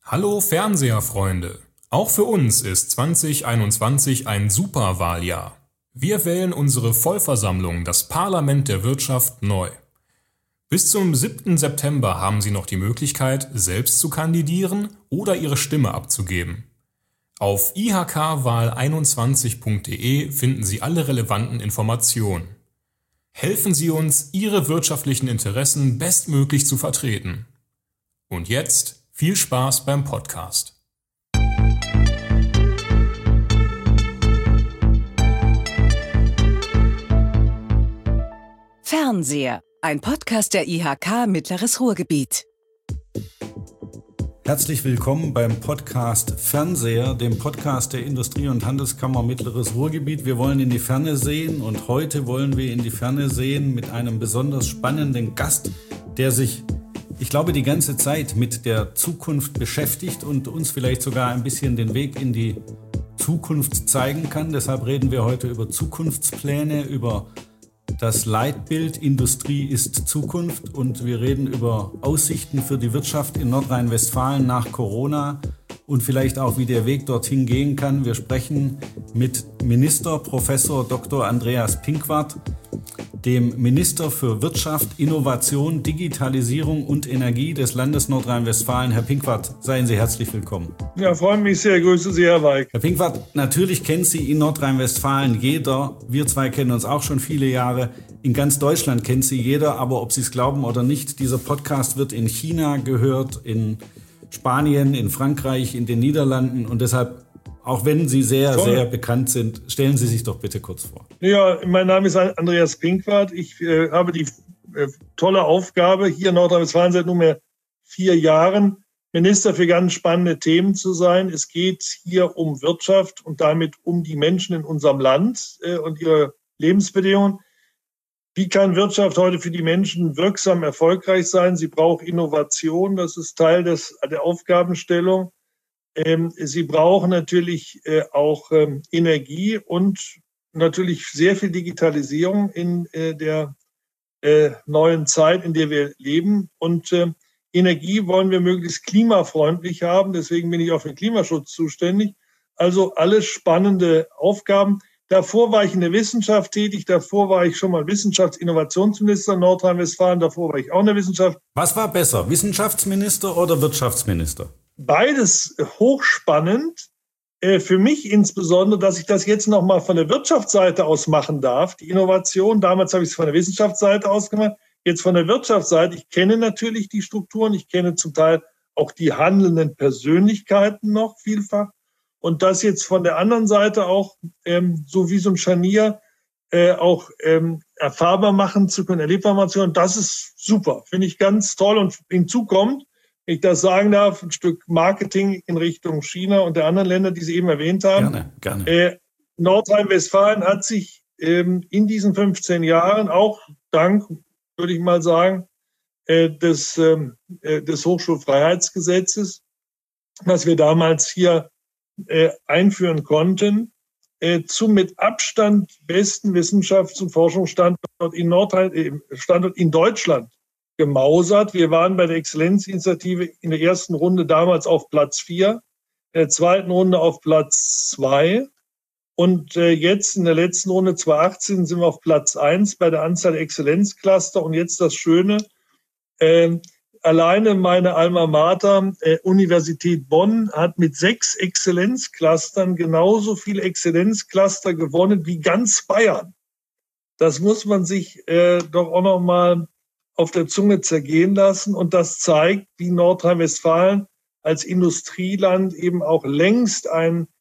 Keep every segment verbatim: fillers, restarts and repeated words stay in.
Hallo Fernseherfreunde! Auch für uns ist zwanzig einundzwanzig ein Superwahljahr. Wir wählen unsere Vollversammlung, das Parlament der Wirtschaft, neu. Bis zum siebten September haben Sie noch die Möglichkeit, selbst zu kandidieren oder Ihre Stimme abzugeben. Auf i h k wahl einundzwanzig punkt de finden Sie alle relevanten Informationen. Helfen Sie uns, Ihre wirtschaftlichen Interessen bestmöglich zu vertreten. Und jetzt viel Spaß beim Podcast. Fernseher, ein Podcast der I H K Mittleres Ruhrgebiet. Herzlich willkommen beim Podcast Fernseher, dem Podcast der Industrie- und Handelskammer Mittleres Ruhrgebiet. Wir wollen in die Ferne sehen und heute wollen wir in die Ferne sehen mit einem besonders spannenden Gast, der sich, ich glaube, die ganze Zeit mit der Zukunft beschäftigt und uns vielleicht sogar ein bisschen den Weg in die Zukunft zeigen kann. Deshalb reden wir heute über Zukunftspläne, über das Leitbild Industrie ist Zukunft und wir reden über Aussichten für die Wirtschaft in Nordrhein-Westfalen nach Corona und vielleicht auch, wie der Weg dorthin gehen kann. Wir sprechen mit Minister Professor Doktor Andreas Pinkwart, dem Minister für Wirtschaft, Innovation, Digitalisierung und Energie des Landes Nordrhein-Westfalen. Herr Pinkwart, seien Sie herzlich willkommen. Ja, freue mich sehr. Grüße Sie, Herr Weig. Herr Pinkwart, natürlich kennt Sie in Nordrhein-Westfalen jeder. Wir zwei kennen uns auch schon viele Jahre. In ganz Deutschland kennt Sie jeder, aber ob Sie es glauben oder nicht, dieser Podcast wird in China gehört, in Spanien, in Frankreich, in den Niederlanden und deshalb, auch wenn Sie sehr, Toll. sehr bekannt sind, stellen Sie sich doch bitte kurz vor. Ja, mein Name ist Andreas Pinkwart. Ich äh, habe die äh, tolle Aufgabe, hier in Nordrhein-Westfalen seit nunmehr vier Jahren Minister für ganz spannende Themen zu sein. Es geht hier um Wirtschaft und damit um die Menschen in unserem Land äh, und ihre Lebensbedingungen. Wie kann Wirtschaft heute für die Menschen wirksam erfolgreich sein? Sie braucht Innovation, das ist Teil des, der Aufgabenstellung. Ähm, sie brauchen natürlich äh, auch ähm, Energie und natürlich sehr viel Digitalisierung in äh, der äh, neuen Zeit, in der wir leben. Und äh, Energie wollen wir möglichst klimafreundlich haben. Deswegen bin ich auch für den Klimaschutz zuständig. Also alles spannende Aufgaben. Davor war ich in der Wissenschaft tätig. Davor war ich schon mal Wissenschaftsinnovationsminister in Nordrhein-Westfalen. Davor war ich auch in der Wissenschaft. Was war besser, Wissenschaftsminister oder Wirtschaftsminister? Beides hochspannend. Für mich insbesondere, dass ich das jetzt noch mal von der Wirtschaftsseite aus machen darf. Die Innovation, damals habe ich es von der Wissenschaftsseite aus gemacht, jetzt von der Wirtschaftsseite. Ich kenne natürlich die Strukturen, ich kenne zum Teil auch die handelnden Persönlichkeiten noch vielfach. Und das jetzt von der anderen Seite auch, ähm, so wie so ein Scharnier, äh, auch ähm, erfahrbar machen zu können, erlebbar machen zu können, das ist super, finde ich ganz toll. Und hinzu kommt, wenn ich das sagen darf, ein Stück Marketing in Richtung China und der anderen Länder, die Sie eben erwähnt haben. Gerne, gerne. Äh, Nordrhein-Westfalen hat sich ähm, in diesen fünfzehn Jahren auch dank, würde ich mal sagen, äh, des, ähm, äh, des Hochschulfreiheitsgesetzes, was wir damals hier äh, einführen konnten, äh, zum mit Abstand besten Wissenschafts- und Forschungsstandort in Nordrhein, äh, Standort in Deutschland gemausert. Wir waren bei der Exzellenzinitiative in der ersten Runde damals auf Platz vier, in der zweiten Runde auf Platz zwei und äh, jetzt in der letzten Runde zwanzig achtzehn sind wir auf Platz eins bei der Anzahl der Exzellenzcluster. Und jetzt das Schöne, äh, alleine meine Alma Mater, äh, Universität Bonn, hat mit sechs Exzellenzclustern genauso viele Exzellenzcluster gewonnen wie ganz Bayern. Das muss man sich äh, doch auch noch mal auf der Zunge zergehen lassen. Und das zeigt, wie Nordrhein-Westfalen als Industrieland eben auch längst ein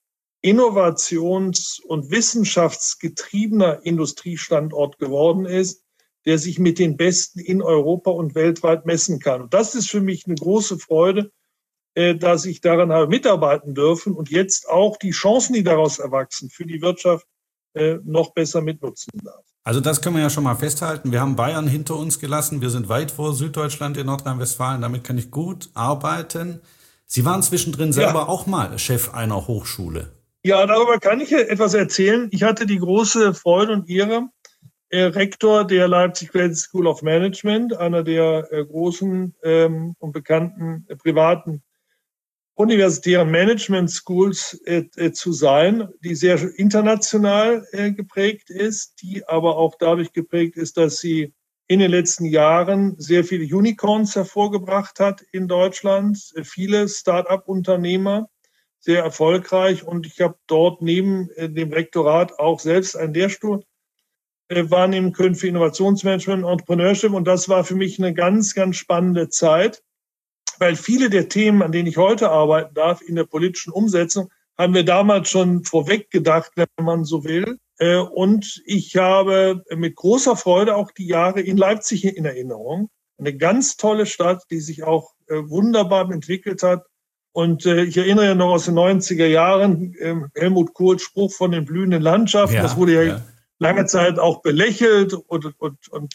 innovations- und wissenschaftsgetriebener Industriestandort geworden ist, der sich mit den Besten in Europa und weltweit messen kann. Und das ist für mich eine große Freude, dass ich daran habe mitarbeiten dürfen und jetzt auch die Chancen, die daraus erwachsen, für die Wirtschaft noch besser mitnutzen darf. Also das können wir ja schon mal festhalten. Wir haben Bayern hinter uns gelassen. Wir sind weit vor Süddeutschland in Nordrhein-Westfalen. Damit kann ich gut arbeiten. Sie waren zwischendrin selber ja auch mal Chef einer Hochschule. Ja, darüber kann ich etwas erzählen. Ich hatte die große Freude und Ehre, äh, Rektor der Leipzig Graduate School of Management, einer der äh, großen ähm, und bekannten äh, privaten universitären Management Schools äh, äh, zu sein, die sehr international äh, geprägt ist, die aber auch dadurch geprägt ist, dass sie in den letzten Jahren sehr viele Unicorns hervorgebracht hat in Deutschland, äh, viele Start-up-Unternehmer, sehr erfolgreich. Und ich habe dort neben äh, dem Rektorat auch selbst einen Lehrstuhl äh, wahrnehmen können für Innovationsmanagement und Entrepreneurship. Und das war für mich eine ganz, ganz spannende Zeit, weil viele der Themen, an denen ich heute arbeiten darf, in der politischen Umsetzung, haben wir damals schon vorweg gedacht, wenn man so will. Und ich habe mit großer Freude auch die Jahre in Leipzig in Erinnerung. Eine ganz tolle Stadt, die sich auch wunderbar entwickelt hat. Und ich erinnere ja noch aus den neunziger Jahren Helmut Kohls Spruch von den blühenden Landschaften. Ja, das wurde ja, ja lange Zeit auch belächelt und, und, und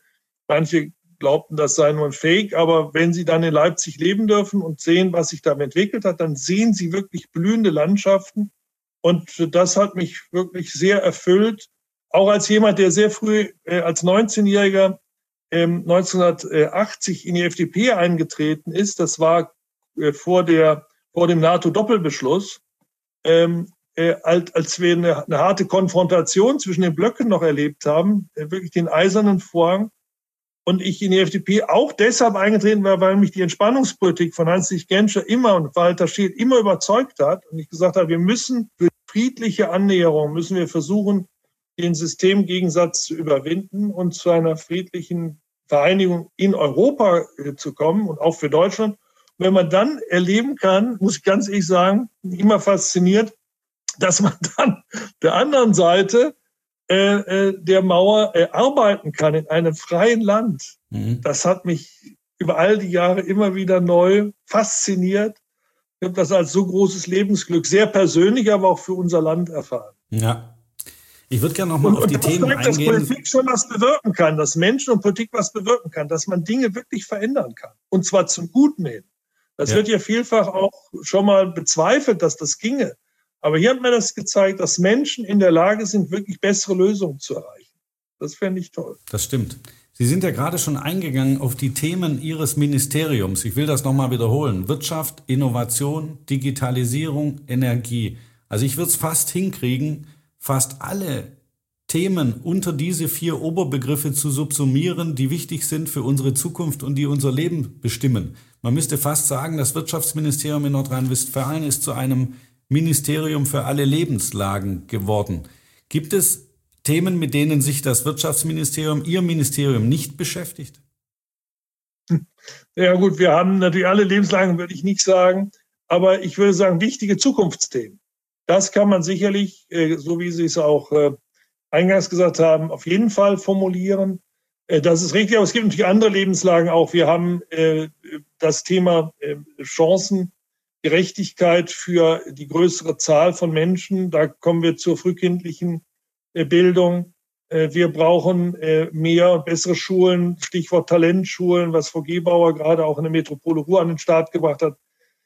manche glaubten, das sei nur ein Fake, aber wenn Sie dann in Leipzig leben dürfen und sehen, was sich da entwickelt hat, dann sehen Sie wirklich blühende Landschaften. Und das hat mich wirklich sehr erfüllt, auch als jemand, der sehr früh äh, als neunzehnjähriger ähm, neunzehnhundertachtzig in die F D P eingetreten ist. Das war äh, vor der vor dem NATO-Doppelbeschluss, ähm, äh, als, als wir eine, eine harte Konfrontation zwischen den Blöcken noch erlebt haben, äh, wirklich den eisernen Vorhang. Und ich in die F D P auch deshalb eingetreten war, weil mich die Entspannungspolitik von Heinz-Dietrich Genscher immer und Walter Scheel immer überzeugt hat. Und ich gesagt habe, wir müssen für friedliche Annäherung, müssen wir versuchen, den Systemgegensatz zu überwinden und zu einer friedlichen Vereinigung in Europa zu kommen und auch für Deutschland. Und wenn man dann erleben kann, muss ich ganz ehrlich sagen, immer fasziniert, dass man dann der anderen Seite Äh, der Mauer äh, arbeiten kann in einem freien Land. Mhm. Das hat mich über all die Jahre immer wieder neu fasziniert. Ich habe das als so großes Lebensglück, sehr persönlich, aber auch für unser Land erfahren. Ja. Ich würde gerne nochmal auf die Themen zeigt, eingehen. Dass Politik schon was bewirken kann, dass Menschen und Politik was bewirken kann, dass man Dinge wirklich verändern kann. Und zwar zum Guten hin. Das ja. wird ja vielfach auch schon mal bezweifelt, dass das ginge. Aber hier hat mir das gezeigt, dass Menschen in der Lage sind, wirklich bessere Lösungen zu erreichen. Das fände ich toll. Das stimmt. Sie sind ja gerade schon eingegangen auf die Themen Ihres Ministeriums. Ich will das nochmal wiederholen. Wirtschaft, Innovation, Digitalisierung, Energie. Also ich würde es fast hinkriegen, fast alle Themen unter diese vier Oberbegriffe zu subsumieren, die wichtig sind für unsere Zukunft und die unser Leben bestimmen. Man müsste fast sagen, das Wirtschaftsministerium in Nordrhein-Westfalen ist zu einem Ministerium für alle Lebenslagen geworden. Gibt es Themen, mit denen sich das Wirtschaftsministerium, Ihr Ministerium, nicht beschäftigt? Ja gut, wir haben natürlich alle Lebenslagen, würde ich nicht sagen, aber ich würde sagen, wichtige Zukunftsthemen. Das kann man sicherlich, so wie Sie es auch eingangs gesagt haben, auf jeden Fall formulieren. Das ist richtig, aber es gibt natürlich andere Lebenslagen auch. Wir haben das Thema Chancen, Gerechtigkeit für die größere Zahl von Menschen. Da kommen wir zur frühkindlichen Bildung. Wir brauchen mehr und bessere Schulen, Stichwort Talentschulen, was Frau Gebauer gerade auch in der Metropole Ruhr an den Start gebracht hat.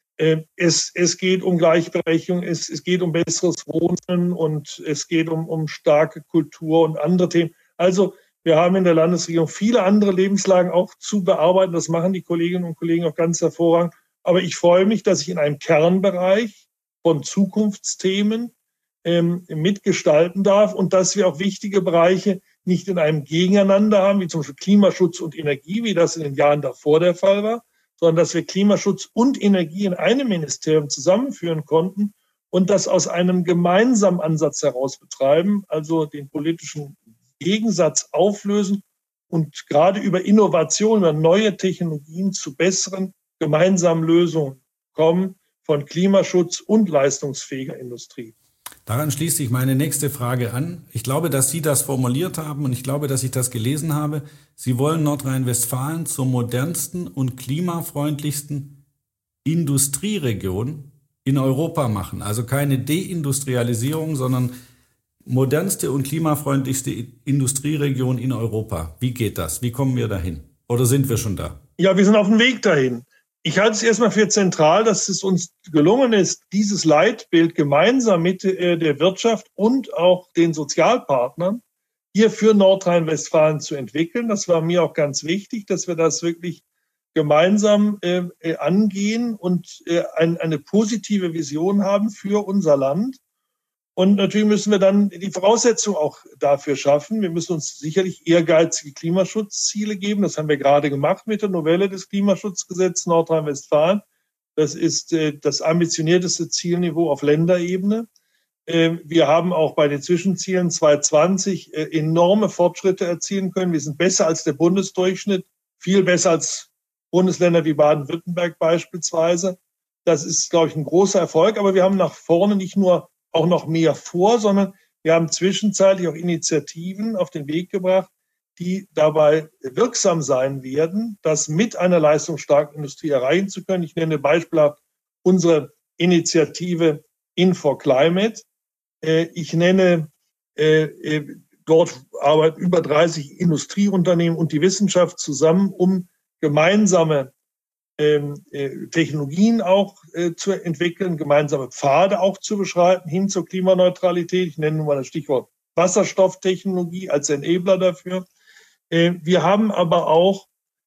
Es, es geht um Gleichberechtigung, es, es geht um besseres Wohnen und es geht um, um starke Kultur und andere Themen. Also wir haben in der Landesregierung viele andere Lebenslagen auch zu bearbeiten. Das machen die Kolleginnen und Kollegen auch ganz hervorragend. Aber ich freue mich, dass ich in einem Kernbereich von Zukunftsthemen ähm, mitgestalten darf und dass wir auch wichtige Bereiche nicht in einem Gegeneinander haben, wie zum Beispiel Klimaschutz und Energie, wie das in den Jahren davor der Fall war, sondern dass wir Klimaschutz und Energie in einem Ministerium zusammenführen konnten und das aus einem gemeinsamen Ansatz heraus betreiben, also den politischen Gegensatz auflösen und gerade über Innovation, über neue Technologien zu besseren gemeinsamen Lösungen kommen von Klimaschutz und leistungsfähiger Industrie. Daran schließt sich meine nächste Frage an. Ich glaube, dass Sie das formuliert haben und ich glaube, dass ich das gelesen habe. Sie wollen Nordrhein-Westfalen zur modernsten und klimafreundlichsten Industrieregion in Europa machen. Also keine Deindustrialisierung, sondern modernste und klimafreundlichste Industrieregion in Europa. Wie geht das? Wie kommen wir dahin? Oder sind wir schon da? Ja, wir sind auf dem Weg dahin. Ich halte es erstmal für zentral, dass es uns gelungen ist, dieses Leitbild gemeinsam mit der Wirtschaft und auch den Sozialpartnern hier für Nordrhein-Westfalen zu entwickeln. Das war mir auch ganz wichtig, dass wir das wirklich gemeinsam äh, äh, angehen und äh, ein, eine positive Vision haben für unser Land. Und natürlich müssen wir dann die Voraussetzungen auch dafür schaffen. Wir müssen uns sicherlich ehrgeizige Klimaschutzziele geben. Das haben wir gerade gemacht mit der Novelle des Klimaschutzgesetzes Nordrhein-Westfalen. Das ist äh, das ambitionierteste Zielniveau auf Länderebene. Äh, wir haben auch bei den Zwischenzielen zweitausendzwanzig äh, enorme Fortschritte erzielen können. Wir sind besser als der Bundesdurchschnitt, viel besser als Bundesländer wie Baden-Württemberg beispielsweise. Das ist, glaube ich, ein großer Erfolg. Aber wir haben nach vorne nicht nur auch noch mehr vor, sondern wir haben zwischenzeitlich auch Initiativen auf den Weg gebracht, die dabei wirksam sein werden, das mit einer leistungsstarken Industrie erreichen zu können. Ich nenne beispielhaft unsere Initiative In for Climate. Ich nenne, dort arbeiten über dreißig Industrieunternehmen und die Wissenschaft zusammen, um gemeinsame Technologien auch zu entwickeln, gemeinsame Pfade auch zu beschreiten hin zur Klimaneutralität. Ich nenne nur mal das Stichwort Wasserstofftechnologie als Enabler dafür. Wir haben aber auch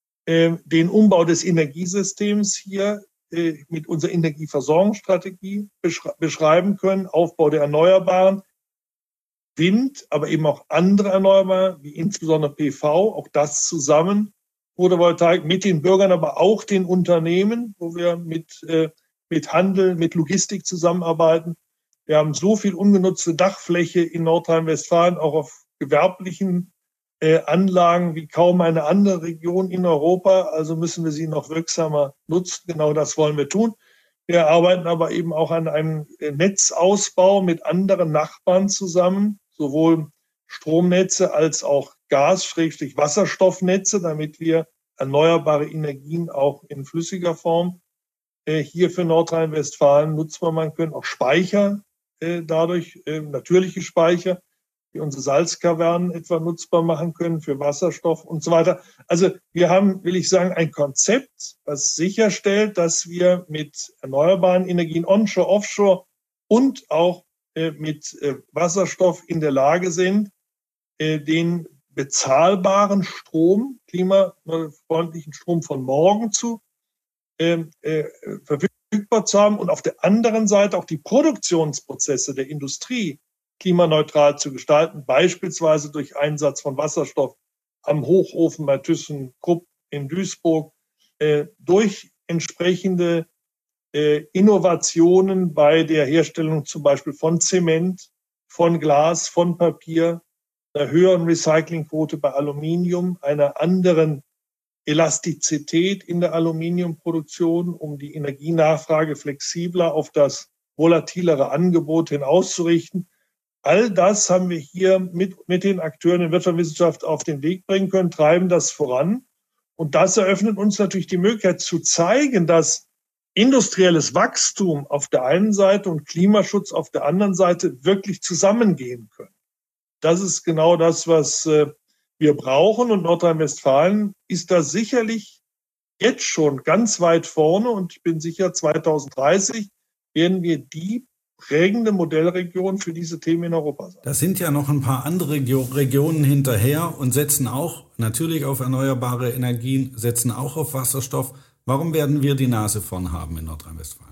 den Umbau des Energiesystems hier mit unserer Energieversorgungsstrategie beschreiben können, Aufbau der Erneuerbaren, Wind, aber eben auch andere Erneuerbare, wie insbesondere P V, auch das zusammen, Photovoltaik mit den Bürgern, aber auch den Unternehmen, wo wir mit, äh, mit Handel, mit Logistik zusammenarbeiten. Wir haben so viel ungenutzte Dachfläche in Nordrhein-Westfalen, auch auf gewerblichen äh, Anlagen wie kaum eine andere Region in Europa. Also müssen wir sie noch wirksamer nutzen. Genau das wollen wir tun. Wir arbeiten aber eben auch an einem Netzausbau mit anderen Nachbarn zusammen, sowohl Stromnetze als auch Gas-Wasserstoffnetze, damit wir erneuerbare Energien auch in flüssiger Form äh, hier für Nordrhein-Westfalen nutzbar machen können. Auch Speicher äh, dadurch, äh, natürliche Speicher, die unsere Salzkavernen etwa nutzbar machen können für Wasserstoff und so weiter. Also wir haben, will ich sagen, ein Konzept, was sicherstellt, dass wir mit erneuerbaren Energien onshore, offshore und auch äh, mit äh, Wasserstoff in der Lage sind, den bezahlbaren Strom, klimafreundlichen Strom von morgen zu äh, äh, verfügbar zu haben und auf der anderen Seite auch die Produktionsprozesse der Industrie klimaneutral zu gestalten, beispielsweise durch Einsatz von Wasserstoff am Hochofen bei ThyssenKrupp in Duisburg, äh, durch entsprechende äh, Innovationen bei der Herstellung zum Beispiel von Zement, von Glas, von Papier, einer höheren Recyclingquote bei Aluminium, einer anderen Elastizität in der Aluminiumproduktion, um die Energienachfrage flexibler auf das volatilere Angebot hin auszurichten. All das haben wir hier mit, mit den Akteuren in Wirtschaft und Wissenschaft auf den Weg bringen können, treiben das voran. Und das eröffnet uns natürlich die Möglichkeit zu zeigen, dass industrielles Wachstum auf der einen Seite und Klimaschutz auf der anderen Seite wirklich zusammengehen können. Das ist genau das, was äh, wir brauchen. Und Nordrhein-Westfalen ist da sicherlich jetzt schon ganz weit vorne. Und ich bin sicher, zweitausenddreißig werden wir die prägende Modellregion für diese Themen in Europa sein. Da sind ja noch ein paar andere Regionen hinterher und setzen auch natürlich auf erneuerbare Energien, setzen auch auf Wasserstoff. Warum werden wir die Nase vorn haben in Nordrhein-Westfalen?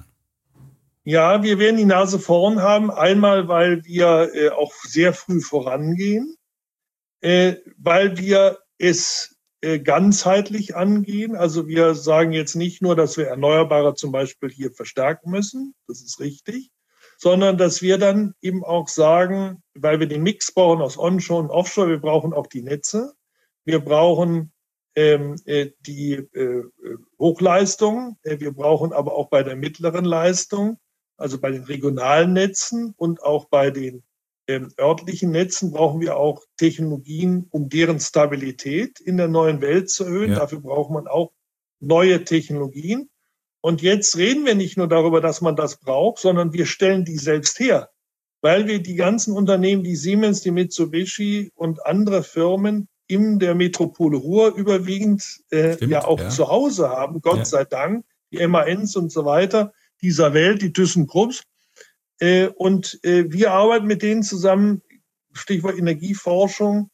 Ja, wir werden die Nase vorn haben. Einmal, weil wir äh, auch sehr früh vorangehen, äh, weil wir es äh, ganzheitlich angehen. Also wir sagen jetzt nicht nur, dass wir Erneuerbare zum Beispiel hier verstärken müssen. Das ist richtig. Sondern dass wir dann eben auch sagen, weil wir den Mix brauchen aus Onshore und Offshore, wir brauchen auch die Netze. Wir brauchen ähm, äh, die äh, Hochleistung. Äh, wir brauchen aber auch bei der mittleren Leistung, also bei den regionalen Netzen und auch bei den ähm, örtlichen Netzen brauchen wir auch Technologien, um deren Stabilität in der neuen Welt zu erhöhen. Ja. Dafür braucht man auch neue Technologien. Und jetzt reden wir nicht nur darüber, dass man das braucht, sondern wir stellen die selbst her, weil wir die ganzen Unternehmen, die Siemens, die Mitsubishi und andere Firmen in der Metropole Ruhr überwiegend äh, Stimmt, ja auch ja. zu Hause haben, Gott ja. sei Dank, die M A Ns und so weiter dieser Welt, die ThyssenKrupps. Äh, und äh, wir arbeiten mit denen zusammen, Stichwort Energieforschung,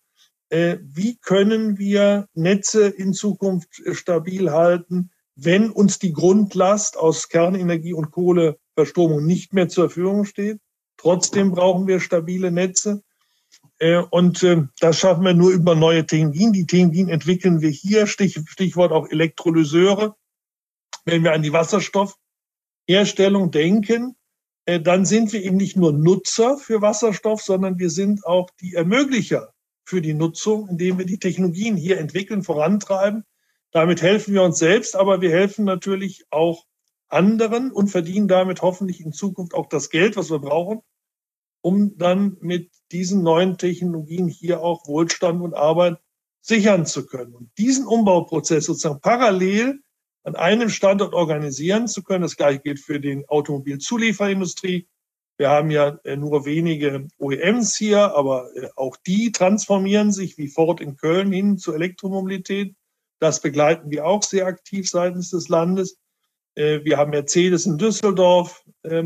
äh, wie können wir Netze in Zukunft stabil halten, wenn uns die Grundlast aus Kernenergie und Kohleverstromung nicht mehr zur Verfügung steht. Trotzdem brauchen wir stabile Netze. Äh, und äh, das schaffen wir nur über neue Technologien. Die Technologien entwickeln wir hier, Stich, Stichwort auch Elektrolyseure. Wenn wir an die Wasserstoffherstellung denken, äh, dann sind wir eben nicht nur Nutzer für Wasserstoff, sondern wir sind auch die Ermöglicher für die Nutzung, indem wir die Technologien hier entwickeln, vorantreiben. Damit helfen wir uns selbst, aber wir helfen natürlich auch anderen und verdienen damit hoffentlich in Zukunft auch das Geld, was wir brauchen, um dann mit diesen neuen Technologien hier auch Wohlstand und Arbeit sichern zu können. Und diesen Umbauprozess sozusagen parallel an einem Standort organisieren zu können, das gleiche gilt für die Automobilzulieferindustrie. Wir haben ja nur wenige O E Ms hier, aber auch die transformieren sich wie Ford in Köln hin zur Elektromobilität. Das begleiten wir auch sehr aktiv seitens des Landes. Wir haben Mercedes in Düsseldorf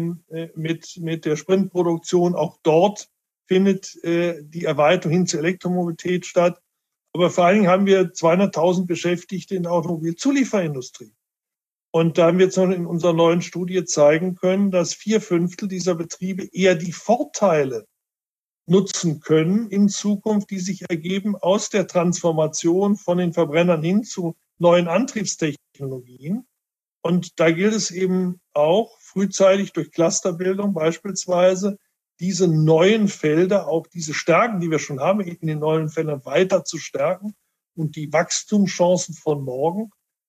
mit, mit der Sprintproduktion. Auch dort findet die Erweiterung hin zur Elektromobilität statt. Aber vor allen Dingen haben wir zweihunderttausend Beschäftigte in der Automobilzulieferindustrie. Und da haben wir jetzt noch in unserer neuen Studie zeigen können, dass vier Fünftel dieser Betriebe eher die Vorteile nutzen können in Zukunft, die sich ergeben aus der Transformation von den Verbrennern hin zu neuen Antriebstechnologien. Und da gilt es eben auch frühzeitig durch Clusterbildung beispielsweise diese neuen Felder, auch diese Stärken, die wir schon haben, in den neuen Feldern weiter zu stärken und die Wachstumschancen von morgen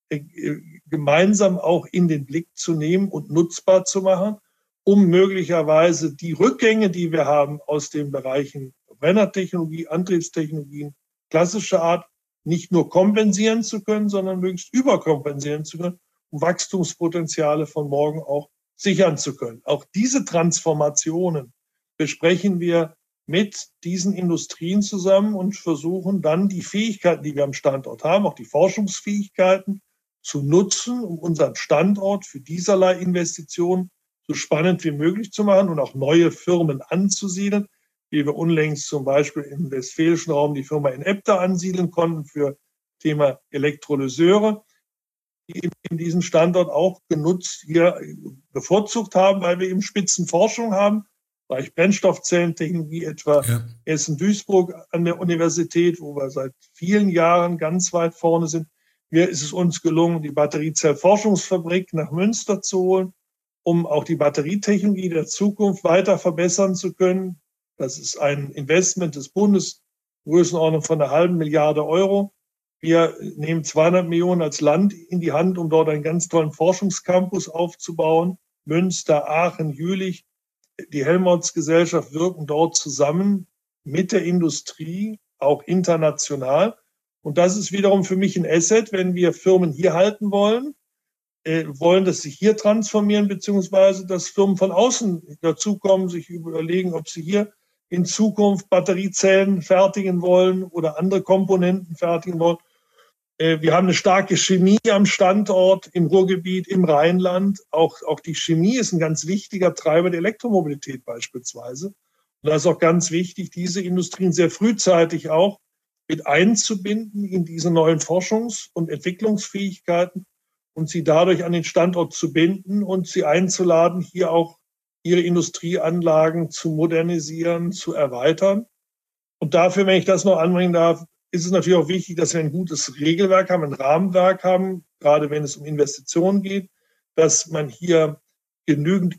gemeinsam auch in den Blick zu nehmen und nutzbar zu machen, um möglicherweise die Rückgänge, die wir haben aus den Bereichen Verbrennertechnologie, Antriebstechnologien, klassischer Art, nicht nur kompensieren zu können, sondern möglichst überkompensieren zu können, um Wachstumspotenziale von morgen auch sichern zu können. Auch diese Transformationen besprechen wir mit diesen Industrien zusammen und versuchen dann die Fähigkeiten, die wir am Standort haben, auch die Forschungsfähigkeiten zu nutzen, um unseren Standort für dieserlei Investitionen so spannend wie möglich zu machen und auch neue Firmen anzusiedeln, wie wir unlängst zum Beispiel im westfälischen Raum die Firma Enepta ansiedeln konnten für Thema Elektrolyseure, die eben diesen Standort auch genutzt, hier bevorzugt haben, weil wir eben Spitzenforschung haben, Bereich Brennstoffzellentechnologie, etwa ja. Essen-Duisburg an der Universität, wo wir seit vielen Jahren ganz weit vorne sind. Hier ist es uns gelungen, die Batteriezellforschungsfabrik nach Münster zu holen, um auch die Batterietechnologie der Zukunft weiter verbessern zu können. Das ist ein Investment des Bundes, Größenordnung von einer halben Milliarde Euro. Wir nehmen zweihundert Millionen als Land in die Hand, um dort einen ganz tollen Forschungscampus aufzubauen. Münster, Aachen, Jülich, die Helmholtz-Gesellschaft wirken dort zusammen mit der Industrie, auch international. Und das ist wiederum für mich ein Asset, wenn wir Firmen hier halten wollen, äh, wollen, dass sie hier transformieren, beziehungsweise dass Firmen von außen dazukommen, sich überlegen, ob sie hier in Zukunft Batteriezellen fertigen wollen oder andere Komponenten fertigen wollen. Äh, wir haben eine starke Chemie am Standort im Ruhrgebiet, im Rheinland. Auch, auch die Chemie ist ein ganz wichtiger Treiber der Elektromobilität beispielsweise. Und da ist auch ganz wichtig, diese Industrien sehr frühzeitig auch mit einzubinden in diese neuen Forschungs- und Entwicklungsfähigkeiten und sie dadurch an den Standort zu binden und sie einzuladen, hier auch ihre Industrieanlagen zu modernisieren, zu erweitern. Und dafür, wenn ich das noch anbringen darf, ist es natürlich auch wichtig, dass wir ein gutes Regelwerk haben, ein Rahmenwerk haben, gerade wenn es um Investitionen geht, dass man hier genügend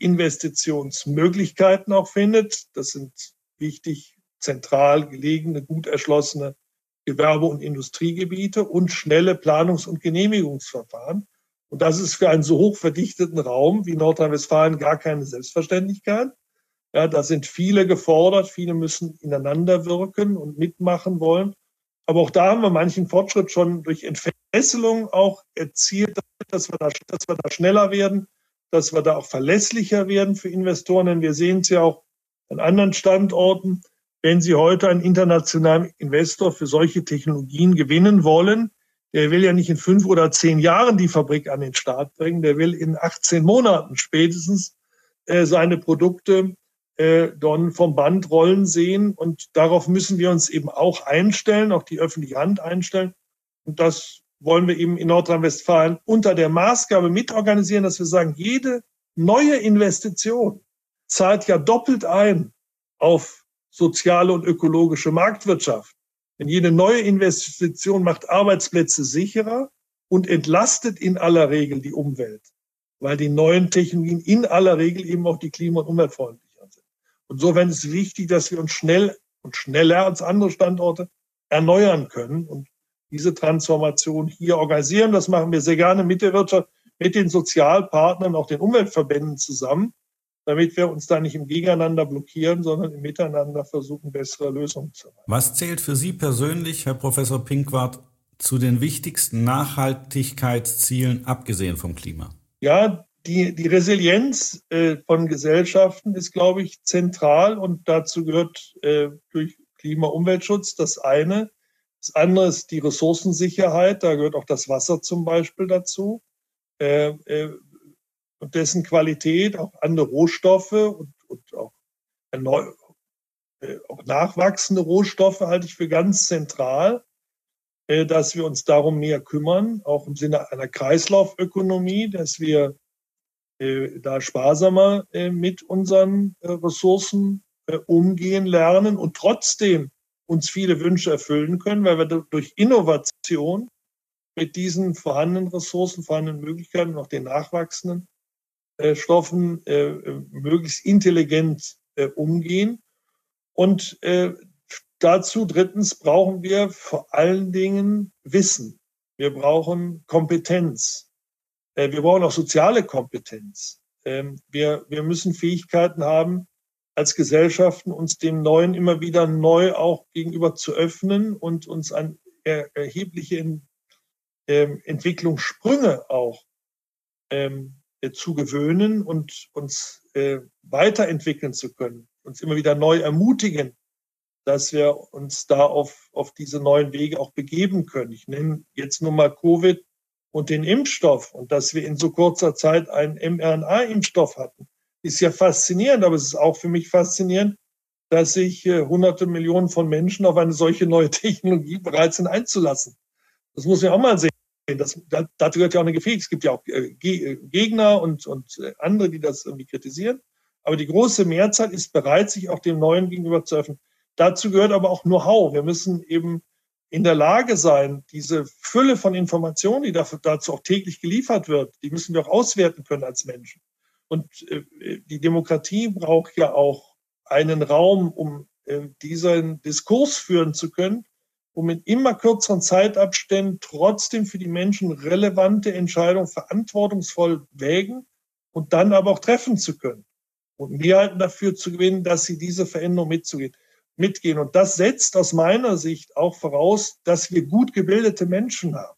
Investitionsmöglichkeiten auch findet. Das sind wichtig, zentral gelegene, gut erschlossene Gewerbe- und Industriegebiete und schnelle Planungs- und Genehmigungsverfahren. Und das ist für einen so hoch verdichteten Raum wie Nordrhein-Westfalen gar keine Selbstverständlichkeit. Ja, da sind viele gefordert, viele müssen ineinander wirken und mitmachen wollen. Aber auch da haben wir manchen Fortschritt schon durch Entfesselung auch erzielt, dass wir da, dass wir da schneller werden, dass wir da auch verlässlicher werden für Investoren. Denn wir sehen es ja auch an anderen Standorten. Wenn Sie heute einen internationalen Investor für solche Technologien gewinnen wollen, der will ja nicht in fünf oder zehn Jahren die Fabrik an den Start bringen, der will in achtzehn Monaten spätestens äh, seine Produkte äh, dann vom Band rollen sehen. Und darauf müssen wir uns eben auch einstellen, auch die öffentliche Hand einstellen. Und das wollen wir eben in Nordrhein-Westfalen unter der Maßgabe mitorganisieren, dass wir sagen, jede neue Investition zahlt ja doppelt ein auf soziale und ökologische Marktwirtschaft. Denn jede neue Investition macht Arbeitsplätze sicherer und entlastet in aller Regel die Umwelt, weil die neuen Technologien in aller Regel eben auch die klima- und umweltfreundlicher sind. Und insofern ist es wichtig, dass wir uns schnell und schneller als andere Standorte erneuern können und diese Transformation hier organisieren. Das machen wir sehr gerne mit der Wirtschaft, mit den Sozialpartnern, auch den Umweltverbänden zusammen, damit wir uns da nicht im Gegeneinander blockieren, sondern im Miteinander versuchen, bessere Lösungen zu erreichen. Was zählt für Sie persönlich, Herr Professor Pinkwart, zu den wichtigsten Nachhaltigkeitszielen, abgesehen vom Klima? Ja, die, die Resilienz äh, von Gesellschaften ist, glaube ich, zentral und dazu gehört äh, durch Klima-Umweltschutz das eine. Das andere ist die Ressourcensicherheit, da gehört auch das Wasser zum Beispiel dazu. Äh, äh, und dessen Qualität, auch andere Rohstoffe und, und auch, erneu, äh, auch nachwachsende Rohstoffe halte ich für ganz zentral, äh, dass wir uns darum näher kümmern, auch im Sinne einer Kreislaufökonomie, dass wir äh, da sparsamer äh, mit unseren äh, Ressourcen äh, umgehen lernen und trotzdem uns viele Wünsche erfüllen können, weil wir durch Innovation mit diesen vorhandenen Ressourcen, vorhandenen Möglichkeiten, auch den nachwachsenden äh, Stoffen äh, möglichst intelligent äh, umgehen. Und äh, dazu drittens brauchen wir vor allen Dingen Wissen. Wir brauchen Kompetenz. Äh, wir brauchen auch soziale Kompetenz. Ähm, wir, wir müssen Fähigkeiten haben, als Gesellschaften uns dem Neuen immer wieder neu auch gegenüber zu öffnen und uns an er, erhebliche ähm, Entwicklungssprünge auch ähm, äh, zu gewöhnen und uns äh, weiterentwickeln zu können, uns immer wieder neu ermutigen, dass wir uns da auf, auf diese neuen Wege auch begeben können. Ich nenne jetzt nur mal Covid und den Impfstoff und dass wir in so kurzer Zeit einen mRNA-Impfstoff hatten. Ist ja faszinierend, aber es ist auch für mich faszinierend, dass sich äh, hunderte Millionen von Menschen auf eine solche neue Technologie bereit sind einzulassen. Das muss man auch mal sehen. Das, da, dazu gehört ja auch eine Gefähigkeit. Es gibt ja auch äh, Gegner und, und äh, andere, die das irgendwie kritisieren. Aber die große Mehrzahl ist bereit, sich auch dem Neuen gegenüber zu öffnen. Dazu gehört aber auch Know-how. Wir müssen eben in der Lage sein, diese Fülle von Informationen, die dafür, dazu auch täglich geliefert wird, die müssen wir auch auswerten können als Menschen. Und äh, die Demokratie braucht ja auch einen Raum, um äh, diesen Diskurs führen zu können, um in immer kürzeren Zeitabständen trotzdem für die Menschen relevante Entscheidungen verantwortungsvoll wägen und dann aber auch treffen zu können. Und Mehrheiten dafür zu gewinnen, dass sie diese Veränderung mitzugehen, mitgehen. Und das setzt aus meiner Sicht auch voraus, dass wir gut gebildete Menschen haben,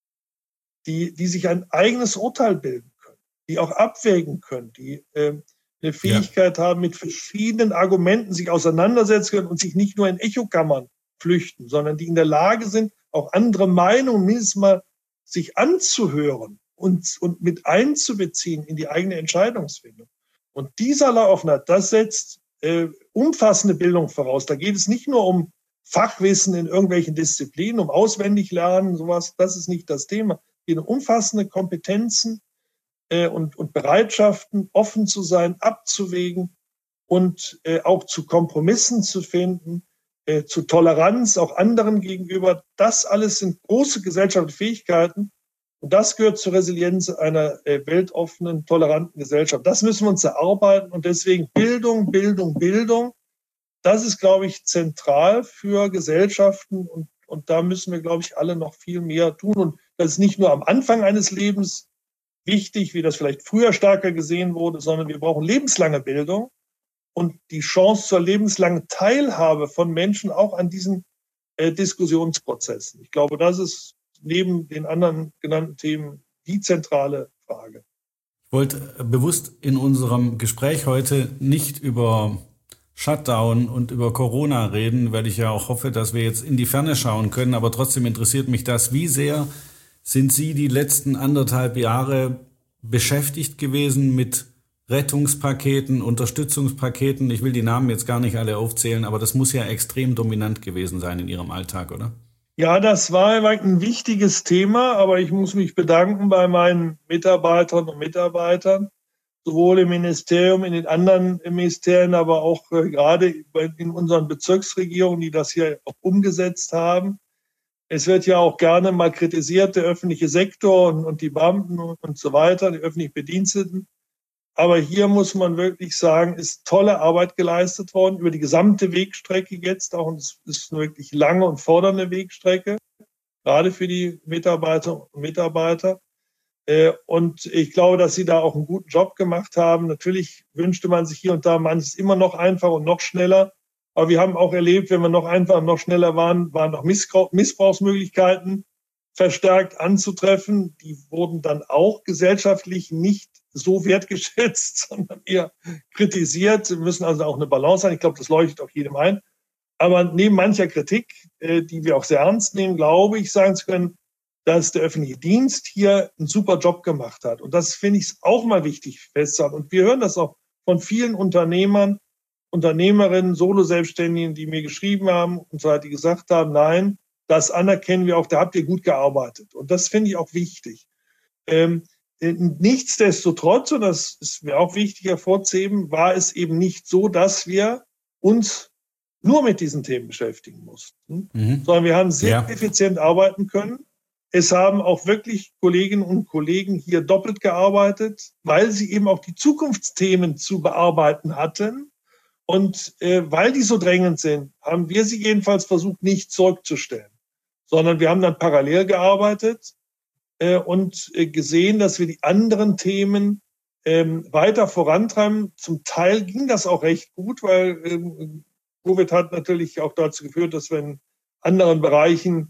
die, die sich ein eigenes Urteil bilden, die auch abwägen können, die äh, eine Fähigkeit ja. haben, mit verschiedenen Argumenten sich auseinandersetzen können und sich nicht nur in Echokammern flüchten, sondern die in der Lage sind, auch andere Meinungen mindestens mal sich anzuhören und, und mit einzubeziehen in die eigene Entscheidungsfindung. Und dieser Offenheit, das setzt äh, umfassende Bildung voraus. Da geht es nicht nur um Fachwissen in irgendwelchen Disziplinen, um Auswendiglernen, sowas, das ist nicht das Thema. Es geht um umfassende Kompetenzen, Und, und Bereitschaften, offen zu sein, abzuwägen und äh, auch zu Kompromissen zu finden, äh, zu Toleranz auch anderen gegenüber. Das alles sind große gesellschaftliche Fähigkeiten und das gehört zur Resilienz einer äh, weltoffenen, toleranten Gesellschaft. Das müssen wir uns erarbeiten und deswegen Bildung, Bildung, Bildung. Das ist, glaube ich, zentral für Gesellschaften und, und da müssen wir, glaube ich, alle noch viel mehr tun. Und das ist nicht nur am Anfang eines Lebens wichtig, wie das vielleicht früher stärker gesehen wurde, sondern wir brauchen lebenslange Bildung und die Chance zur lebenslangen Teilhabe von Menschen auch an diesen äh, Diskussionsprozessen. Ich glaube, das ist neben den anderen genannten Themen die zentrale Frage. Ich wollte bewusst in unserem Gespräch heute nicht über Shutdown und über Corona reden, weil ich ja auch hoffe, dass wir jetzt in die Ferne schauen können, aber trotzdem interessiert mich das, wie sehr sind Sie die letzten anderthalb Jahre beschäftigt gewesen mit Rettungspaketen, Unterstützungspaketen. Ich will die Namen jetzt gar nicht alle aufzählen, aber das muss ja extrem dominant gewesen sein in Ihrem Alltag, oder? Ja, das war ein wichtiges Thema, aber ich muss mich bedanken bei meinen Mitarbeiterinnen und Mitarbeitern, sowohl im Ministerium, in den anderen Ministerien, aber auch äh, gerade in unseren Bezirksregierungen, die das hier auch umgesetzt haben. Es wird ja auch gerne mal kritisiert, der öffentliche Sektor und, und die Beamten und, und so weiter, die öffentlich Bediensteten. Aber hier muss man wirklich sagen, ist tolle Arbeit geleistet worden über die gesamte Wegstrecke jetzt auch. Und es ist eine wirklich lange und fordernde Wegstrecke, gerade für die Mitarbeiterinnen und Mitarbeiter. Und ich glaube, dass sie da auch einen guten Job gemacht haben. Natürlich wünschte man sich hier und da manches immer noch einfacher und noch schneller. Aber wir haben auch erlebt, wenn wir noch einfacher und noch schneller waren, waren noch Missbrauchsmöglichkeiten verstärkt anzutreffen. Die wurden dann auch gesellschaftlich nicht so wertgeschätzt, sondern eher kritisiert. Wir müssen also auch eine Balance sein. Ich glaube, das leuchtet auch jedem ein. Aber neben mancher Kritik, die wir auch sehr ernst nehmen, glaube ich, sagen zu können, dass der öffentliche Dienst hier einen super Job gemacht hat. Und das finde ich auch mal wichtig festzuhalten. Und wir hören das auch von vielen Unternehmern, Unternehmerinnen, Solo-Selbstständigen, die mir geschrieben haben und so weiter, die gesagt haben, nein, das anerkennen wir auch, da habt ihr gut gearbeitet. Und das finde ich auch wichtig. Ähm, nichtsdestotrotz, und das ist mir auch wichtig hervorzuheben, war es eben nicht so, dass wir uns nur mit diesen Themen beschäftigen mussten, mhm. sondern wir haben sehr ja. effizient arbeiten können. Es haben auch wirklich Kolleginnen und Kollegen hier doppelt gearbeitet, weil sie eben auch die Zukunftsthemen zu bearbeiten hatten. Und äh, weil die so drängend sind, haben wir sie jedenfalls versucht, nicht zurückzustellen, sondern wir haben dann parallel gearbeitet äh, und äh, gesehen, dass wir die anderen Themen ähm, weiter vorantreiben. Zum Teil ging das auch recht gut, weil ähm, Covid hat natürlich auch dazu geführt, dass wir in anderen Bereichen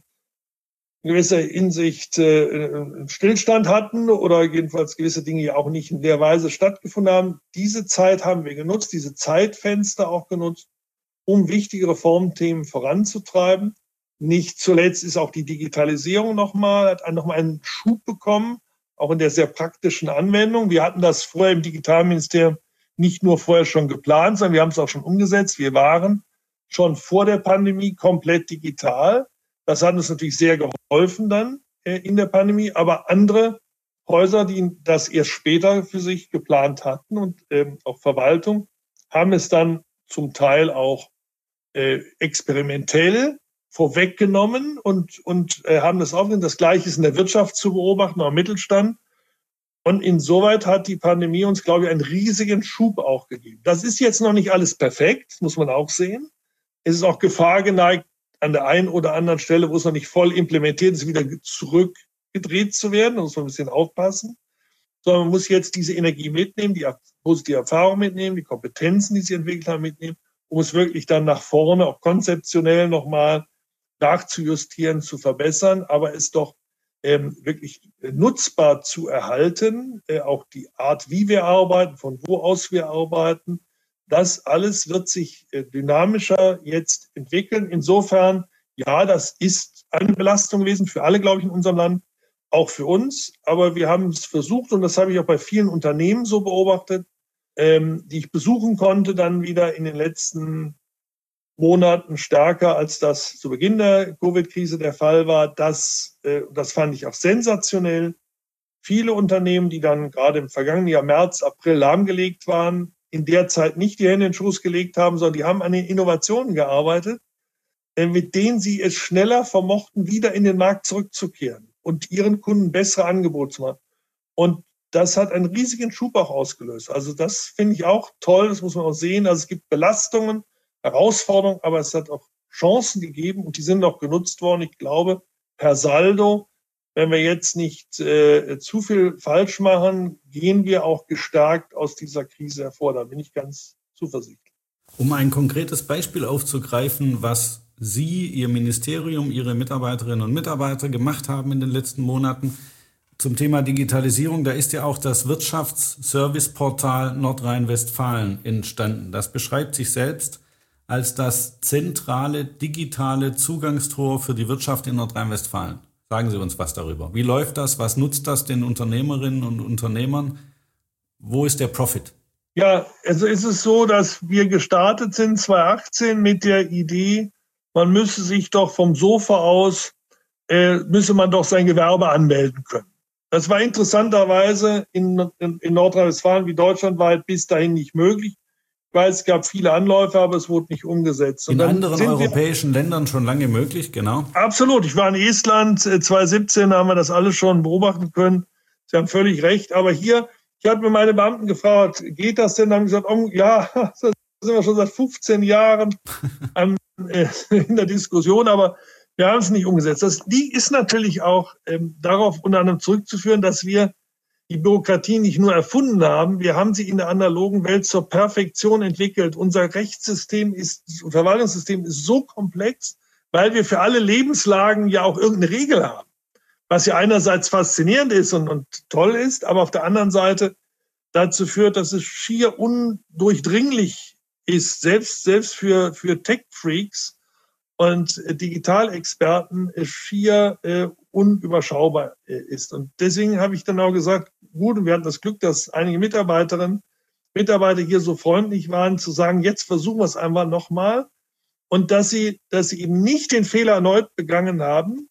in gewisser Hinsicht äh, Stillstand hatten oder jedenfalls gewisse Dinge ja auch nicht in der Weise stattgefunden haben. Diese Zeit haben wir genutzt, diese Zeitfenster auch genutzt, um wichtige Reformthemen voranzutreiben. Nicht zuletzt ist auch die Digitalisierung nochmal, hat nochmal einen Schub bekommen, auch in der sehr praktischen Anwendung. Wir hatten das vorher im Digitalministerium nicht nur vorher schon geplant, sondern wir haben es auch schon umgesetzt. Wir waren schon vor der Pandemie komplett digital. Das hat uns natürlich sehr geholfen dann äh, in der Pandemie, aber andere Häuser, die das erst später für sich geplant hatten und ähm, auch Verwaltung, haben es dann zum Teil auch äh, experimentell vorweggenommen und, und äh, haben das aufgenommen. Das Gleiche ist in der Wirtschaft zu beobachten, auch im Mittelstand. Und insoweit hat die Pandemie uns, glaube ich, einen riesigen Schub auch gegeben. Das ist jetzt noch nicht alles perfekt, muss man auch sehen. Es ist auch Gefahr geneigt, an der einen oder anderen Stelle, wo es noch nicht voll implementiert ist, wieder zurückgedreht zu werden. Da muss man ein bisschen aufpassen. Sondern man muss jetzt diese Energie mitnehmen, die positive Erfahrung mitnehmen, die Kompetenzen, die sie entwickelt haben, mitnehmen, um es wirklich dann nach vorne, auch konzeptionell nochmal nachzujustieren, zu verbessern, aber es doch ähm, wirklich nutzbar zu erhalten, äh, auch die Art, wie wir arbeiten, von wo aus wir arbeiten. Das alles wird sich dynamischer jetzt entwickeln. Insofern, ja, das ist eine Belastung gewesen für alle, glaube ich, in unserem Land, auch für uns. Aber wir haben es versucht, und das habe ich auch bei vielen Unternehmen so beobachtet, ähm, die ich besuchen konnte, dann wieder in den letzten Monaten stärker, als das zu Beginn der Covid-Krise der Fall war. Das, äh, das fand ich auch sensationell. Viele Unternehmen, die dann gerade im vergangenen Jahr März, April lahmgelegt waren, in der Zeit nicht die Hände in den Schoß gelegt haben, sondern die haben an den Innovationen gearbeitet, mit denen sie es schneller vermochten, wieder in den Markt zurückzukehren und ihren Kunden bessere Angebote zu machen. Und das hat einen riesigen Schub auch ausgelöst. Also das finde ich auch toll, das muss man auch sehen. Also es gibt Belastungen, Herausforderungen, aber es hat auch Chancen gegeben und die sind auch genutzt worden. Ich glaube, per Saldo, wenn wir jetzt nicht äh, zu viel falsch machen, gehen wir auch gestärkt aus dieser Krise hervor. Da bin ich ganz zuversichtlich. Um ein konkretes Beispiel aufzugreifen, was Sie, Ihr Ministerium, Ihre Mitarbeiterinnen und Mitarbeiter gemacht haben in den letzten Monaten zum Thema Digitalisierung, da ist ja auch das Wirtschaftsserviceportal Nordrhein-Westfalen entstanden. Das beschreibt sich selbst als das zentrale digitale Zugangstor für die Wirtschaft in Nordrhein-Westfalen. Sagen Sie uns was darüber. Wie läuft das? Was nutzt das den Unternehmerinnen und Unternehmern? Wo ist der Profit? Ja, also ist es so, dass wir gestartet sind zweitausendachtzehn mit der Idee, man müsse sich doch vom Sofa aus, äh, müsse man doch sein Gewerbe anmelden können. Das war interessanterweise in, in, in Nordrhein-Westfalen wie deutschlandweit bis dahin nicht möglich. Ich weiß, es gab viele Anläufe, aber es wurde nicht umgesetzt. Und in anderen europäischen wir, Ländern schon lange möglich, genau? Absolut. Ich war in Estland, zweitausendsiebzehn haben wir das alles schon beobachten können. Sie haben völlig recht. Aber hier, ich habe mir meine Beamten gefragt, geht das denn? Dann haben gesagt, oh, ja, das sind wir schon seit fünfzehn Jahren an, äh, in der Diskussion, aber wir haben es nicht umgesetzt. Das die ist natürlich auch ähm, darauf unter anderem zurückzuführen, dass wir die Bürokratie nicht nur erfunden haben, wir haben sie in der analogen Welt zur Perfektion entwickelt. Unser Rechtssystem ist, Verwaltungssystem ist so komplex, weil wir für alle Lebenslagen ja auch irgendeine Regel haben. Was ja einerseits faszinierend ist und, und toll ist, aber auf der anderen Seite dazu führt, dass es schier undurchdringlich ist, selbst, selbst für, für Tech-Freaks und Digitalexperten schier äh, unüberschaubar äh, ist. Und deswegen habe ich dann auch gesagt, gut, und wir hatten das Glück, dass einige Mitarbeiterinnen, Mitarbeiter hier so freundlich waren, zu sagen, jetzt versuchen wir es einmal nochmal. Und dass sie, dass sie eben nicht den Fehler erneut begangen haben,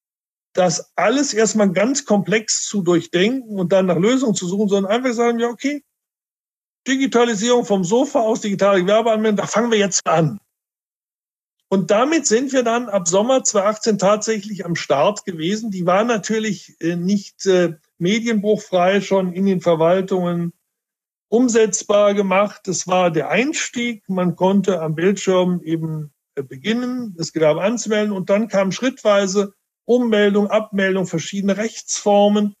das alles erstmal ganz komplex zu durchdenken und dann nach Lösungen zu suchen, sondern einfach sagen, ja, okay, Digitalisierung vom Sofa aus, digitale Gewerbeanmeldung, da fangen wir jetzt an. Und damit sind wir dann ab Sommer zweitausendachtzehn tatsächlich am Start gewesen. Die war natürlich nicht äh, medienbruchfrei schon in den Verwaltungen umsetzbar gemacht. Das war der Einstieg. Man konnte am Bildschirm eben äh, beginnen, das Gewerbe anzumelden. Und dann kam schrittweise Ummeldung, Abmeldung, verschiedene Rechtsformen.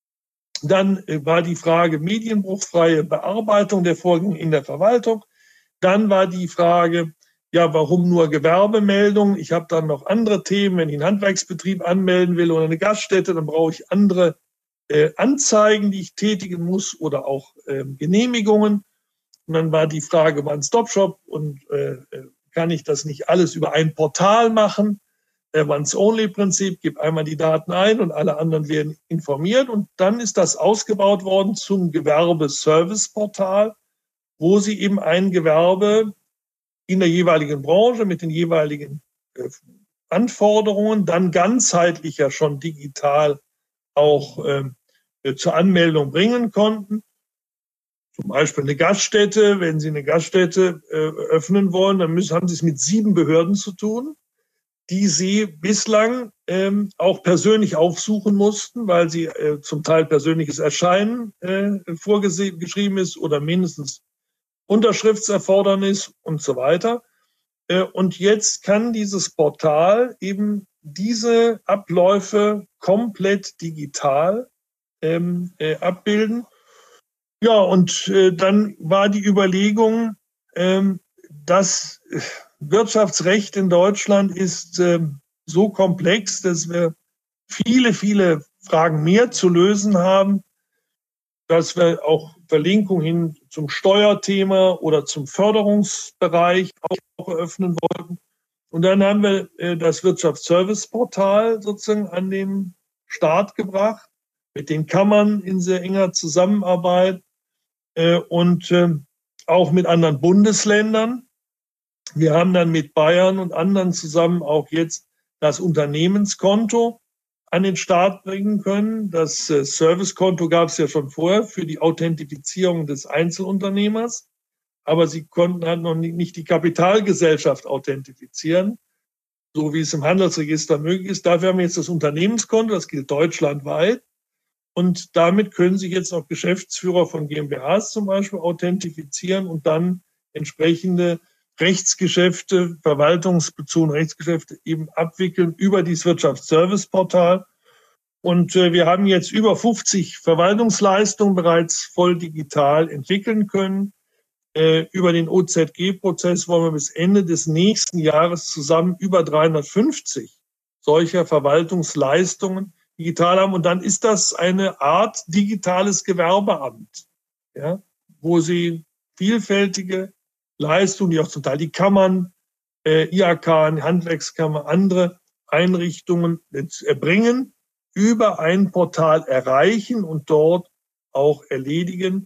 Dann äh, war die Frage medienbruchfreie Bearbeitung der Vorgänge in der Verwaltung. Dann war die Frage, ja, warum nur Gewerbemeldungen? Ich habe dann noch andere Themen. Wenn ich einen Handwerksbetrieb anmelden will oder eine Gaststätte, dann brauche ich andere äh, Anzeigen, die ich tätigen muss oder auch äh, Genehmigungen. Und dann war die Frage One-Stop-Shop und äh, kann ich das nicht alles über ein Portal machen? Äh, Once-Only-Prinzip, gib einmal die Daten ein und alle anderen werden informiert. Und dann ist das ausgebaut worden zum Gewerbeservice-Portal, wo Sie eben ein Gewerbe in der jeweiligen Branche mit den jeweiligen äh, Anforderungen dann ganzheitlich ja schon digital auch äh, zur Anmeldung bringen konnten. Zum Beispiel eine Gaststätte, wenn Sie eine Gaststätte äh, öffnen wollen, dann müssen, haben Sie es mit sieben Behörden zu tun, die Sie bislang ähm, auch persönlich aufsuchen mussten, weil sie äh, zum Teil persönliches Erscheinen äh, vorgeschrieben ist oder mindestens Unterschriftserfordernis und so weiter. Und jetzt kann dieses Portal eben diese Abläufe komplett digital ähm, äh, abbilden. Ja, und äh, dann war die Überlegung, ähm, das Wirtschaftsrecht in Deutschland ist äh, so komplex, dass wir viele, viele Fragen mehr zu lösen haben, dass wir auch Verlinkung hin zum Steuerthema oder zum Förderungsbereich auch eröffnen wollten. Und dann haben wir äh, das Wirtschaftsservice-Portal sozusagen an den Start gebracht, mit den Kammern in sehr enger Zusammenarbeit äh, und äh, auch mit anderen Bundesländern. Wir haben dann mit Bayern und anderen zusammen auch jetzt das Unternehmenskonto an den Start bringen können. Das äh, Servicekonto gab es ja schon vorher für die Authentifizierung des Einzelunternehmers, aber sie konnten halt noch nicht, nicht die Kapitalgesellschaft authentifizieren, so wie es im Handelsregister möglich ist. Dafür haben wir jetzt das Unternehmenskonto, das gilt deutschlandweit. Und damit können sich jetzt auch Geschäftsführer von GmbHs zum Beispiel authentifizieren und dann entsprechende Rechtsgeschäfte, verwaltungsbezogene Rechtsgeschäfte eben abwickeln über dieses Wirtschaftsservice-Portal. Und äh, wir haben jetzt über fünfzig Verwaltungsleistungen bereits voll digital entwickeln können. Äh, über den O Z G-Prozess wollen wir bis Ende des nächsten Jahres zusammen über dreihundertfünfzig solcher Verwaltungsleistungen digital haben. Und dann ist das eine Art digitales Gewerbeamt, ja, wo Sie vielfältige Leistungen, die auch zum Teil die Kammern, äh, I H K, Handwerkskammer, andere Einrichtungen erbringen, über ein Portal erreichen und dort auch erledigen.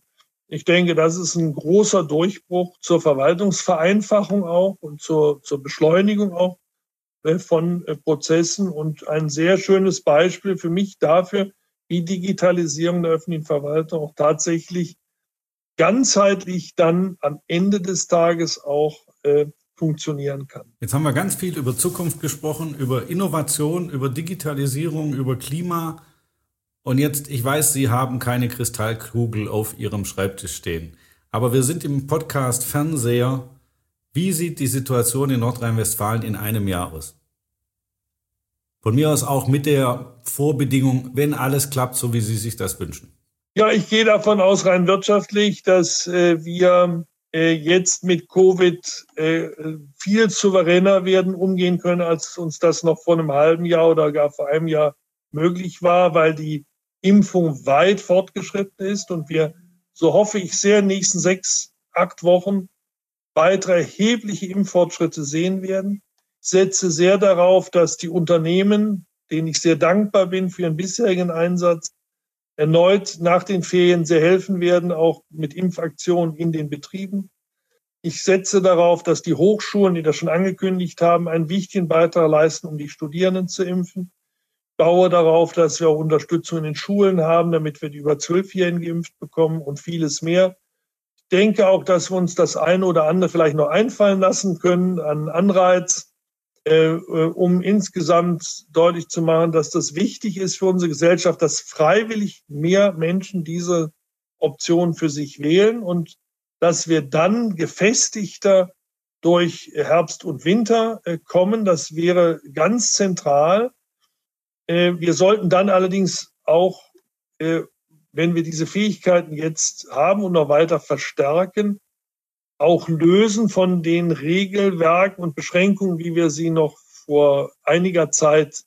Ich denke, das ist ein großer Durchbruch zur Verwaltungsvereinfachung auch und zur, zur Beschleunigung auch von Prozessen und ein sehr schönes Beispiel für mich dafür, wie Digitalisierung der öffentlichen Verwaltung auch tatsächlich ganzheitlich dann am Ende des Tages auch äh, funktionieren kann. Jetzt haben wir ganz viel über Zukunft gesprochen, über Innovation, über Digitalisierung, über Klima. Und jetzt, ich weiß, Sie haben keine Kristallkugel auf Ihrem Schreibtisch stehen. Aber wir sind im Podcast Fernseher. Wie sieht die Situation in Nordrhein-Westfalen in einem Jahr aus? Von mir aus auch mit der Vorbedingung, wenn alles klappt, so wie Sie sich das wünschen. Ja, ich gehe davon aus, rein wirtschaftlich, dass äh, wir äh, jetzt mit Covid äh, viel souveräner werden umgehen können, als uns das noch vor einem halben Jahr oder gar vor einem Jahr möglich war, weil die Impfung weit fortgeschritten ist und wir, so hoffe ich sehr, in den nächsten sechs, acht Wochen weitere erhebliche Impffortschritte sehen werden. Ich setze sehr darauf, dass die Unternehmen, denen ich sehr dankbar bin für ihren bisherigen Einsatz, erneut nach den Ferien sehr helfen werden, auch mit Impfaktionen in den Betrieben. Ich setze darauf, dass die Hochschulen, die das schon angekündigt haben, einen wichtigen Beitrag leisten, um die Studierenden zu impfen. Ich baue darauf, dass wir auch Unterstützung in den Schulen haben, damit wir die über Zwölfjährigen geimpft bekommen und vieles mehr. Ich denke auch, dass wir uns das eine oder andere vielleicht noch einfallen lassen können an Anreiz, äh, um insgesamt deutlich zu machen, dass das wichtig ist für unsere Gesellschaft, dass freiwillig mehr Menschen diese Option für sich wählen und dass wir dann gefestigter durch Herbst und Winter äh, kommen. Das wäre ganz zentral. Äh, wir sollten dann allerdings auch, äh, wenn wir diese Fähigkeiten jetzt haben und noch weiter verstärken, auch lösen von den Regelwerken und Beschränkungen, wie wir sie noch vor einiger Zeit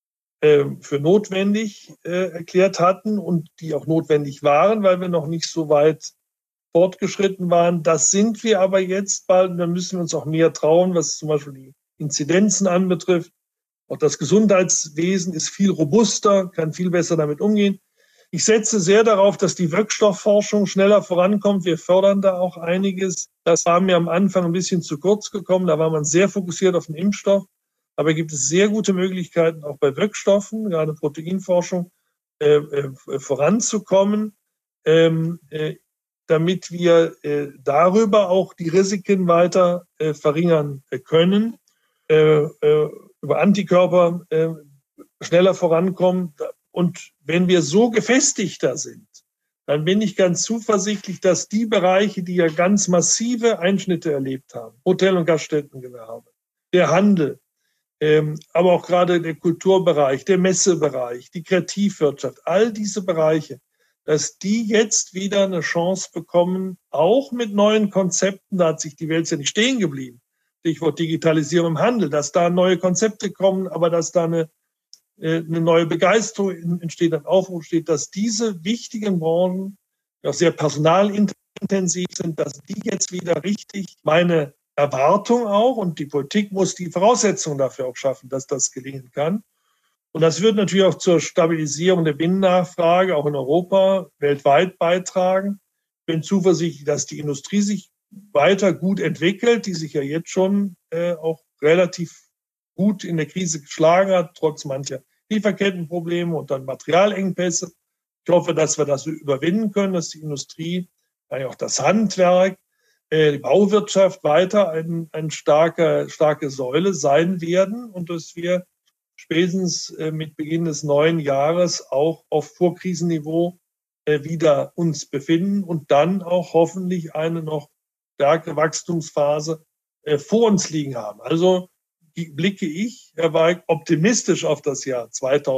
äh, für notwendig äh, erklärt hatten und die auch notwendig waren, weil wir noch nicht so weit fortgeschritten waren. Das sind wir aber jetzt bald und da müssen wir uns auch mehr trauen, was zum Beispiel die Inzidenzen anbetrifft. Auch das Gesundheitswesen ist viel robuster, kann viel besser damit umgehen. Ich setze sehr darauf, dass die Wirkstoffforschung schneller vorankommt. Wir fördern da auch einiges. Das war mir am Anfang ein bisschen zu kurz gekommen. Da war man sehr fokussiert auf den Impfstoff. Aber gibt es sehr gute Möglichkeiten, auch bei Wirkstoffen, gerade Proteinforschung, äh, äh, voranzukommen, ähm, äh, damit wir äh, darüber auch die Risiken weiter äh, verringern können, äh, äh, über Antikörper äh, schneller vorankommen. Und wenn wir so gefestigter sind, dann bin ich ganz zuversichtlich, dass die Bereiche, die ja ganz massive Einschnitte erlebt haben, Hotel- und Gaststättengewerbe, der Handel, ähm, aber auch gerade der Kulturbereich, der Messebereich, die Kreativwirtschaft, all diese Bereiche, dass die jetzt wieder eine Chance bekommen, auch mit neuen Konzepten, da hat sich die Welt ja nicht stehen geblieben, Stichwort Digitalisierung im Handel, dass da neue Konzepte kommen, aber dass da eine eine neue Begeisterung entsteht, ein Aufruf steht, dass diese wichtigen Branchen, die auch sehr personalintensiv sind, dass die jetzt wieder richtig, meine Erwartung auch, und die Politik muss die Voraussetzungen dafür auch schaffen, dass das gelingen kann. Und das wird natürlich auch zur Stabilisierung der Binnennachfrage, auch in Europa, weltweit beitragen. Ich bin zuversichtlich, dass die Industrie sich weiter gut entwickelt, die sich ja jetzt schon äh, auch relativ gut in der Krise geschlagen hat, trotz mancher Lieferkettenprobleme und dann Materialengpässe. Ich hoffe, dass wir das überwinden können, dass die Industrie, auch das Handwerk, die Bauwirtschaft weiter ein, ein starke, starke Säule sein werden und dass wir spätestens mit Beginn des neuen Jahres auch auf Vorkrisenniveau wieder uns befinden und dann auch hoffentlich eine noch stärkere Wachstumsphase vor uns liegen haben. Also blicke ich, Herr Weig, optimistisch auf das Jahr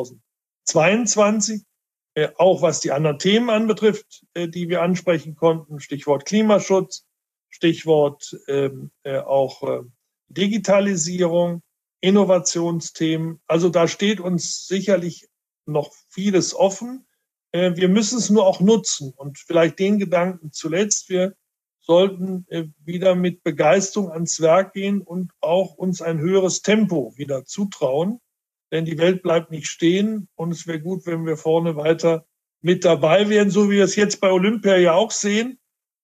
zweitausendzweiundzwanzig, äh, auch was die anderen Themen anbetrifft, äh, die wir ansprechen konnten, Stichwort Klimaschutz, Stichwort ähm, äh, auch äh, Digitalisierung, Innovationsthemen. Also da steht uns sicherlich noch vieles offen. Äh, wir müssen es nur auch nutzen und vielleicht den Gedanken zuletzt, wir sollten wieder mit Begeisterung ans Werk gehen und auch uns ein höheres Tempo wieder zutrauen. Denn die Welt bleibt nicht stehen und es wäre gut, wenn wir vorne weiter mit dabei wären, so wie wir es jetzt bei Olympia ja auch sehen.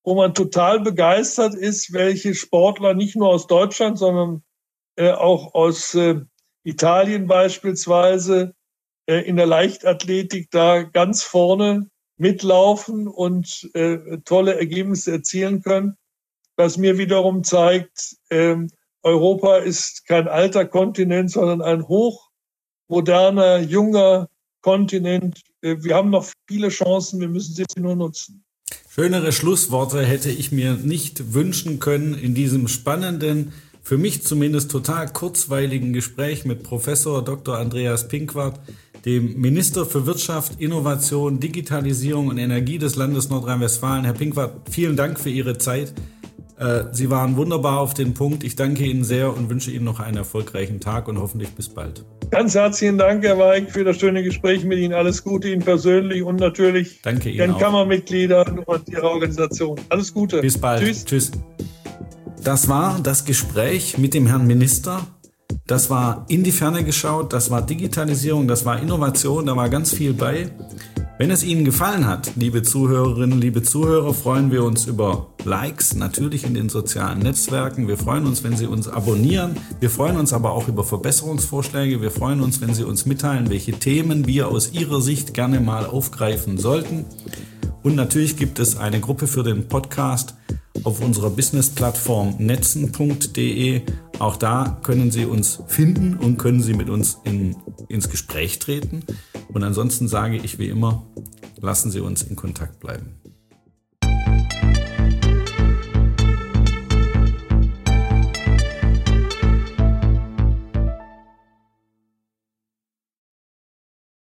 wo man total begeistert ist, welche Sportler nicht nur aus Deutschland, sondern äh, auch aus äh, Italien beispielsweise äh, in der Leichtathletik da ganz vorne mitlaufen und äh, tolle Ergebnisse erzielen können, was mir wiederum zeigt, äh, Europa ist kein alter Kontinent, sondern ein hochmoderner, junger Kontinent. Äh, wir haben noch viele Chancen, wir müssen sie nur nutzen. Schönere Schlussworte hätte ich mir nicht wünschen können in diesem spannenden, für mich zumindest total kurzweiligen Gespräch mit Professor Doktor Andreas Pinkwart, dem Minister für Wirtschaft, Innovation, Digitalisierung und Energie des Landes Nordrhein-Westfalen. Herr Pinkwart, vielen Dank für Ihre Zeit. Sie waren wunderbar auf den Punkt. Ich danke Ihnen sehr und wünsche Ihnen noch einen erfolgreichen Tag und hoffentlich bis bald. Ganz herzlichen Dank, Herr Weig, für das schöne Gespräch mit Ihnen. Alles Gute Ihnen persönlich und natürlich danke Ihnen den auch. Kammermitgliedern und Ihrer Organisation. Alles Gute. Bis bald. Tschüss. Tschüss. Das war das Gespräch mit dem Herrn Minister. Das war in die Ferne geschaut, das war Digitalisierung, das war Innovation, da war ganz viel bei. Wenn es Ihnen gefallen hat, liebe Zuhörerinnen, liebe Zuhörer, freuen wir uns über Likes, natürlich in den sozialen Netzwerken. Wir freuen uns, wenn Sie uns abonnieren. Wir freuen uns aber auch über Verbesserungsvorschläge. Wir freuen uns, wenn Sie uns mitteilen, welche Themen wir aus Ihrer Sicht gerne mal aufgreifen sollten. Und natürlich gibt es eine Gruppe für den Podcast auf unserer Business-Plattform netzen punkt de. Auch da können Sie uns finden und können Sie mit uns in, ins Gespräch treten. Und ansonsten sage ich wie immer, lassen Sie uns in Kontakt bleiben.